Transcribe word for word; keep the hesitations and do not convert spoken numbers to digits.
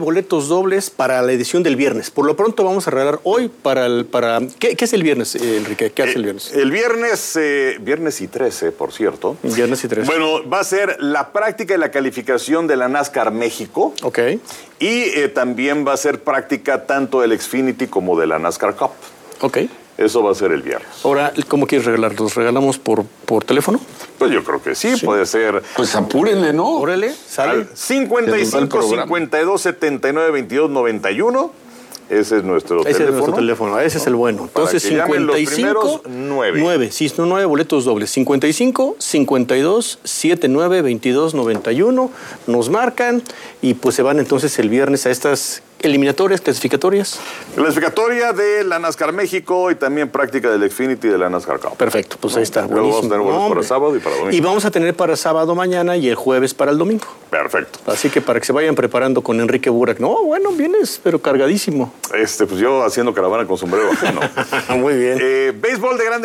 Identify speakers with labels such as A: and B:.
A: boletos dobles para la edición del viernes. Por lo pronto vamos a regalar hoy para el... Para, ¿qué, ¿Qué es el viernes, eh, Enrique? ¿Qué hace
B: eh,
A: el viernes?
B: El viernes, eh, viernes y trece, por cierto.
A: Viernes y trece.
B: Bueno, va a ser la práctica y la calificación de la NASCAR México.
A: Ok.
B: Y eh, también va a ser práctica tanto del Xfinity como de la NASCAR Cup.
A: Ok.
B: Eso va a ser el viernes.
A: Ahora, ¿cómo quieres regalar? ¿Los regalamos por, por teléfono?
B: Pues yo creo que sí,
A: Sí.
B: puede ser.
C: Pues apúrenle, ¿no?
A: Órale, sale.
B: Al cincuenta y cinco, cincuenta y dos, setenta y nueve, veintidós, noventa y uno. Ese es nuestro
A: Ese
B: teléfono.
A: es nuestro teléfono, ese es el bueno. Entonces,
B: Para que llamen los
A: cincuenta y
B: primeros
A: cinco,
B: nueve.
A: nueve, sí, son nueve boletos dobles. cincuenta y cinco, cincuenta y dos, setenta y nueve, veintidós, noventa y uno. Nos marcan y pues se van entonces el viernes a estas eliminatorias, clasificatorias.
B: Clasificatoria de la NASCAR México y también práctica del Xfinity y de la NASCAR Cup.
A: Perfecto, pues ahí está.
B: Luego vamos a
A: Buenísimo.
B: tener boletos para
A: Hombre.
B: sábado y para domingo.
A: Y vamos a tener para sábado mañana y el jueves para el domingo.
B: Perfecto.
A: Así que para que se vayan preparando con Enrique Burak. No, bueno, vienes, pero cargadísimo.
B: Este, pues yo haciendo caravana con sombrero ajeno.
A: Muy bien.
B: Eh, béisbol de grandes